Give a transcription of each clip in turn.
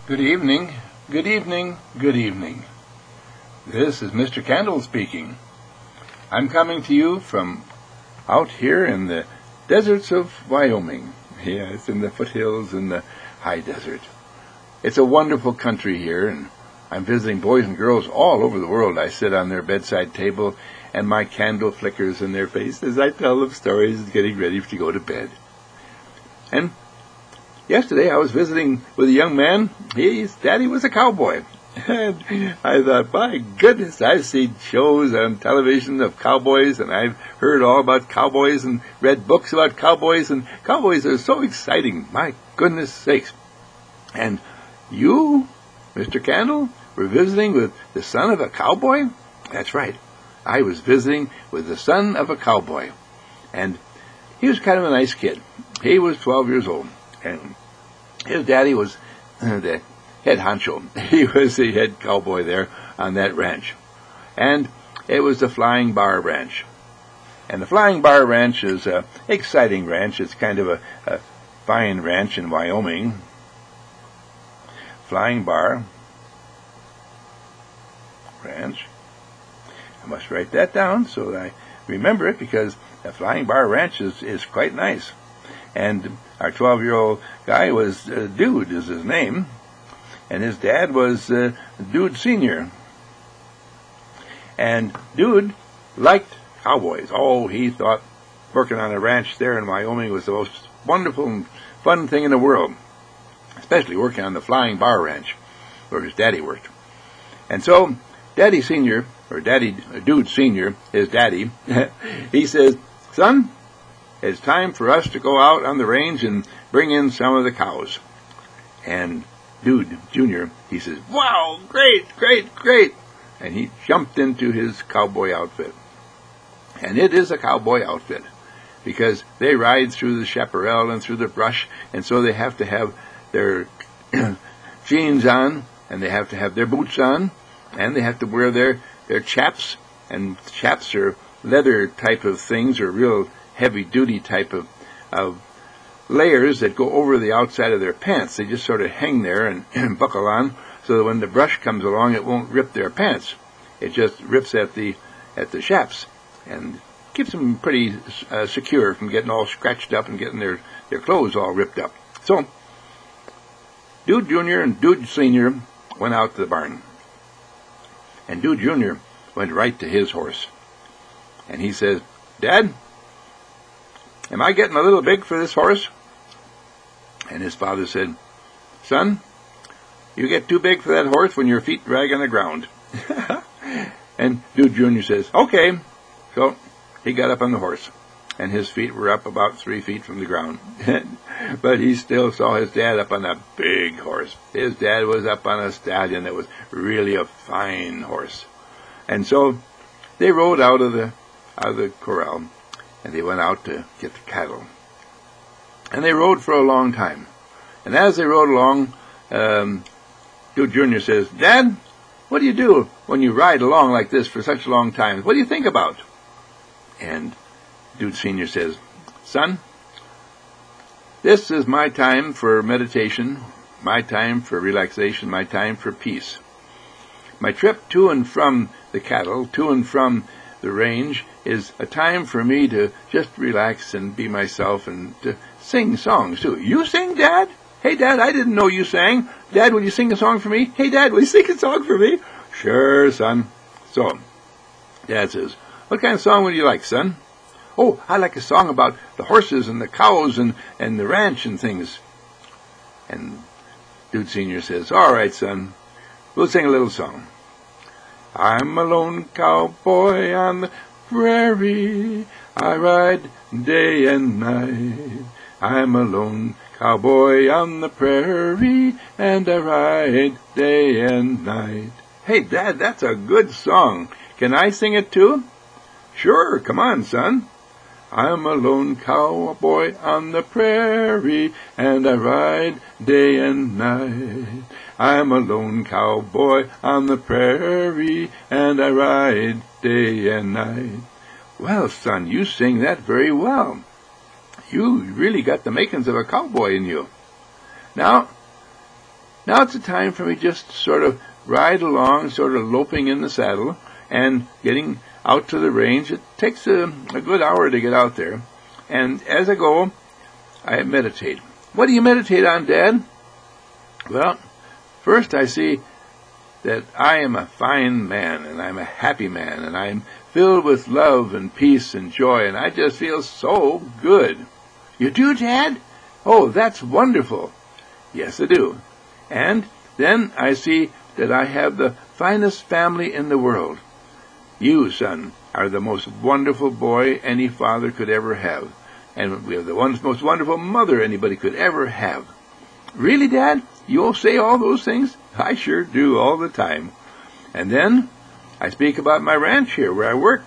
Good evening, good evening, good evening. This is Mr. Candle speaking. I'm coming to you from out here in the deserts of Wyoming. Yes, in the foothills in the high desert. It's a wonderful country here, and I'm visiting boys and girls all over the world. I sit on their bedside table, and my candle flickers in their face as I tell them stories getting ready to go to bed. And yesterday I was visiting with a young man. His daddy was a cowboy. And I thought, my goodness, I've seen shows on television of cowboys, and I've heard all about cowboys and read books about cowboys, and cowboys are so exciting, my goodness sakes. And you, Mr. Candle, were visiting with the son of a cowboy? That's right. I was visiting with the son of a cowboy. And he was kind of a nice kid. He was 12 years old, and his daddy was the head honcho. He was the head cowboy there on that ranch. And it was the Flying Bar Ranch. And the Flying Bar Ranch is an exciting ranch. It's kind of a fine ranch in Wyoming. Flying Bar Ranch. I must write that down so that I remember it, because the Flying Bar Ranch is quite nice. And our 12-year-old guy was Dude is his name. And his dad was Dude Sr. And Dude liked cowboys. Oh, he thought working on a ranch there in Wyoming was the most wonderful and fun thing in the world, especially working on the Flying Bar Ranch, where his daddy worked. And so Daddy Sr., or Dude Sr., his daddy, he says, "Son, it's time for us to go out on the range and bring in some of the cows." And Dude Jr., he says, "Wow, great, great, great." And he jumped into his cowboy outfit. And it is a cowboy outfit, because they ride through the chaparral and through the brush, and so they have to have their jeans on, and they have to have their boots on, and they have to wear their chaps. And chaps are leather type of things, or real heavy-duty type of layers that go over the outside of their pants. They just sort of hang there and buckle on, so that when the brush comes along, it won't rip their pants. It just rips at the chaps and keeps them pretty secure from getting all scratched up and getting their clothes all ripped up. So Dude Jr. and Dude Sr. went out to the barn. And Dude Jr. went right to his horse. And he says, "Dad, am I getting a little big for this horse?" And his father said, "Son, you get too big for that horse when your feet drag on the ground." And Dude Jr. says, "Okay." So he got up on the horse, and his feet were up about 3 feet from the ground. But he still saw his dad up on a big horse. His dad was up on a stallion that was really a fine horse. And so they rode out of the corral, and they went out to get the cattle. And they rode for a long time. And as they rode along, Dude Jr. says, "Dad, what do you do when you ride along like this for such a long time? What do you think about?" And Dude Sr. says, "Son, this is my time for meditation, my time for relaxation, my time for peace. My trip to and from the cattle, to and from the range, is a time for me to just relax and be myself, and to sing songs too." "You sing, Dad? Hey, Dad, I didn't know you sang. Dad, will you sing a song for me? Hey, Dad, will you sing a song for me?" "Sure, son." So Dad says, "What kind of song would you like, son?" "Oh, I like a song about the horses and the cows and the ranch and things." And Dude Sr. says, "All right, son, we'll sing a little song. I'm a lone cowboy on the prairie. I ride day and night. I'm a lone cowboy on the prairie, and I ride day and night." "Hey, Dad, that's a good song. Can I sing it too?" "Sure, come on, son." I'm a lone cowboy on the prairie, and I ride day and night. I'm a lone cowboy on the prairie, and I ride day and night. Well, son, you sing that very well. You really got the makings of a cowboy in you. Now, Now it's a time for me just to sort of ride along, sort of loping in the saddle and getting out to the range. It takes a good hour to get out there. And as I go, I meditate. What do you meditate on, Dad? Well, first I see that I am a fine man, and I'm a happy man, and I'm filled with love and peace and joy, and I just feel so good. You do, Dad? Oh, that's wonderful. Yes, I do. And then I see that I have the finest family in the world. You, son, are the most wonderful boy any father could ever have. And we have the most wonderful mother anybody could ever have. Really, Dad? You'll say all those things? I sure do all the time. And then I speak about my ranch here where I work.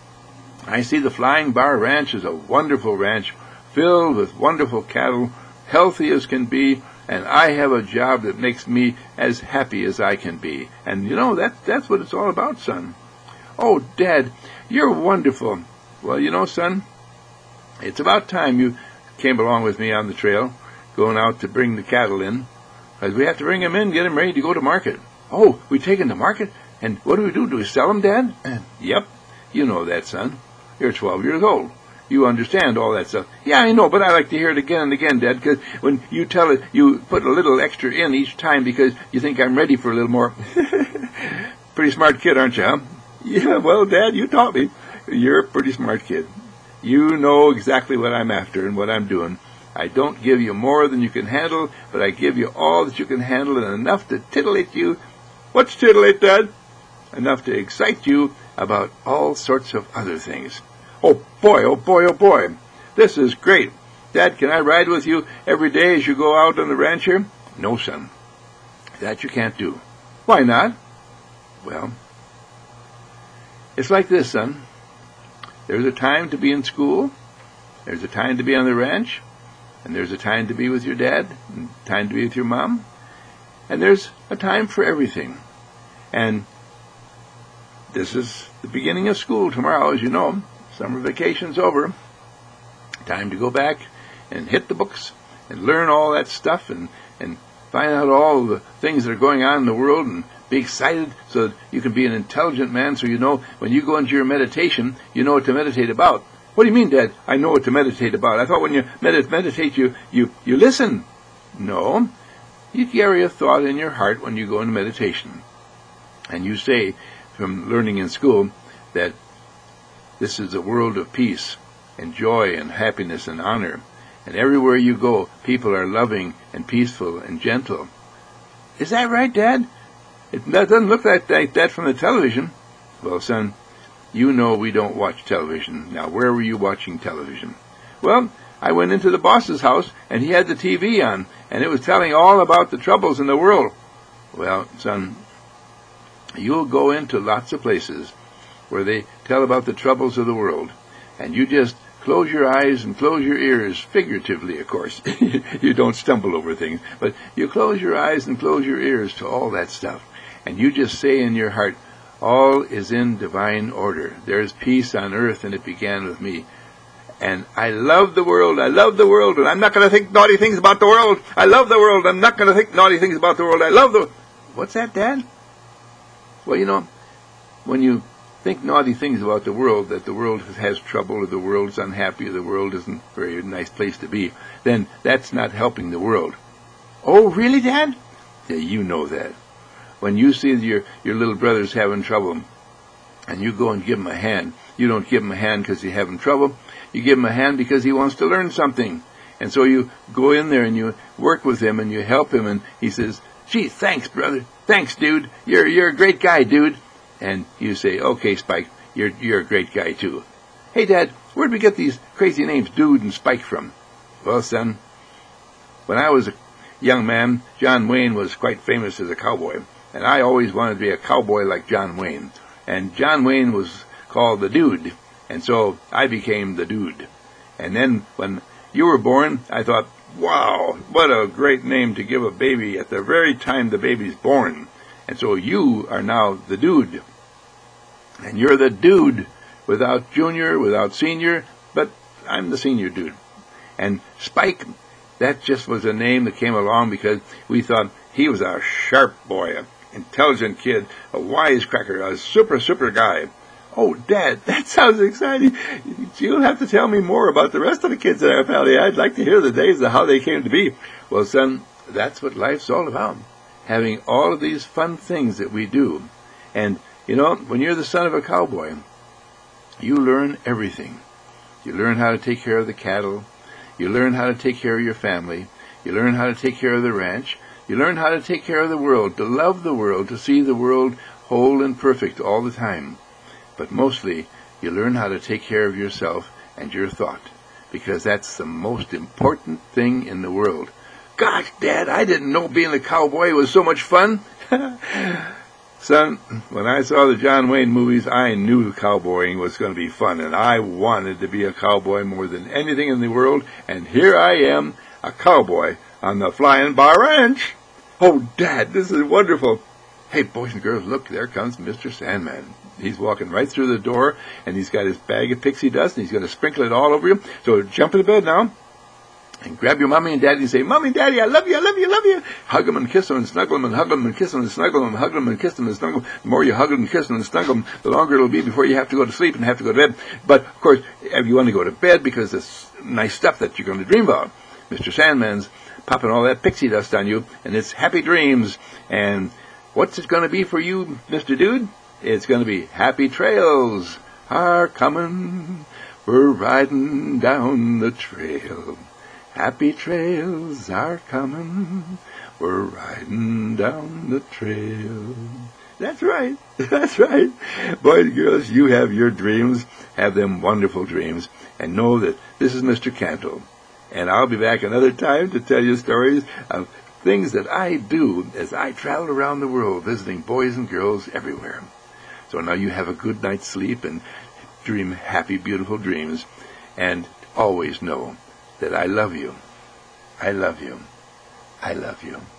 I see the Flying Bar Ranch is a wonderful ranch filled with wonderful cattle, healthy as can be, and I have a job that makes me as happy as I can be. And you know, that's what it's all about, son. Oh, Dad, you're wonderful. Well, you know, son, it's about time you came along with me on the trail, going out to bring the cattle in, because we have to bring them in, get them ready to go to market. Oh, we take them to market? And what do? Do we sell them, Dad? Yep, you know that, son. You're 12 years old. You understand all that stuff. Yeah, I know, but I like to hear it again and again, Dad, because when you tell it, you put a little extra in each time because you think I'm ready for a little more. Pretty smart kid, aren't you, huh? Yeah, well, Dad, you taught me. You're a pretty smart kid. You know exactly what I'm after and what I'm doing. I don't give you more than you can handle, but I give you all that you can handle and enough to titillate you. What's titillate, Dad? Enough to excite you about all sorts of other things. Oh boy, oh boy, oh boy. This is great. Dad, can I ride with you every day as you go out on the ranch here? No, son. That you can't do. Why not? Well, it's like this, son. There's a time to be in school. There's a time to be on the ranch. And there's a time to be with your dad. And time to be with your mom. And there's a time for everything. And this is the beginning of school tomorrow, as you know. Summer vacation's over. Time to go back and hit the books and learn all that stuff and find out all the things that are going on in the world and be excited so that you can be an intelligent man so you know when you go into your meditation, you know what to meditate about. What do you mean, Dad? I know what to meditate about. I thought when you meditate, you listen. No. You carry a thought in your heart when you go into meditation. And you say, from learning in school, that this is a world of peace and joy and happiness and honor. And everywhere you go, people are loving and peaceful and gentle. Is that right, Dad? It doesn't look like that from the television. Well, son, you know we don't watch television. Now, where were you watching television? Well, I went into the boss's house, and he had the TV on, and it was telling all about the troubles in the world. Well, son, you'll go into lots of places where they tell about the troubles of the world, and you just close your eyes and close your ears, figuratively, of course. You don't stumble over things, but you close your eyes and close your ears to all that stuff, and you just say in your heart, all is in divine order. There's peace on earth, and it began with me. And I love the world, and I'm not going to think naughty things about the world. I love the world, I'm not going to think naughty things about the world. I love the... What's that, Dad? Well, you know, when you think naughty things about the world, that the world has trouble, or the world's unhappy, or the world isn't a very nice place to be, then that's not helping the world. Oh, really, Dad? Yeah, you know that. When you see your little brother's having trouble, and you go and give him a hand, you don't give him a hand because he's having trouble. You give him a hand because he wants to learn something. And so you go in there and you work with him and you help him, and he says, gee, thanks, brother. Thanks, dude. You're a great guy, dude. And you say, okay, Spike, you're a great guy, too. Hey, Dad, where'd we get these crazy names, Dude and Spike, from? Well, son, when I was a young man, John Wayne was quite famous as a cowboy. And I always wanted to be a cowboy like John Wayne. And John Wayne was called the Dude. And so I became the Dude. And then when you were born, I thought, wow, what a great name to give a baby at the very time the baby's born. And so you are now the Dude. And you're the Dude without junior, without senior, but I'm the senior Dude. And Spike, that just was a name that came along because we thought, He was a sharp boy, an intelligent kid, a wisecracker, a super guy. Oh, Dad, that sounds exciting. You'll have to tell me more about the rest of the kids in our family. I'd like to hear the days of how they came to be. Well, son, that's what life's all about. Having all of these fun things that we do. And, when you're the son of a cowboy, you learn everything. You learn how to take care of the cattle. You learn how to take care of your family. You learn how to take care of the ranch. You learn how to take care of the world, to love the world, to see the world whole and perfect all the time. But mostly, you learn how to take care of yourself and your thought, because that's the most important thing in the world. Gosh, Dad, I didn't know being a cowboy was so much fun. Son, when I saw the John Wayne movies, I knew cowboying was going to be fun, and I wanted to be a cowboy more than anything in the world, and here I am, a cowboy on the Flying Bar Ranch. Oh, Dad, this is wonderful. Hey, boys and girls, look, there comes Mr. Sandman. He's walking right through the door, and he's got his bag of pixie dust, and he's going to sprinkle it all over you. So jump in the bed now, and grab your mommy and daddy and say, Mommy and Daddy, I love you, I love you, I love you. Hug them and kiss them and snuggle them and hug them and kiss them and snuggle them and hug them and kiss them and snuggle them. The more you hug them and kiss them and snuggle them, the longer it'll be before you have to go to sleep and have to go to bed. But, of course, if you want to go to bed because it's nice stuff that you're going to dream about, Mr. Sandman's popping all that pixie dust on you, and it's happy dreams. And what's it going to be for you, Mr. Dude? It's going to be happy trails are coming. We're riding down the trail. Happy trails are coming. We're riding down the trail. That's right. That's right. Boys and girls, you have your dreams. Have them wonderful dreams. And know that this is Mr. Cantle. And I'll be back another time to tell you stories of things that I do as I travel around the world visiting boys and girls everywhere. So now you have a good night's sleep and dream happy, beautiful dreams. And always know that I love you. I love you. I love you.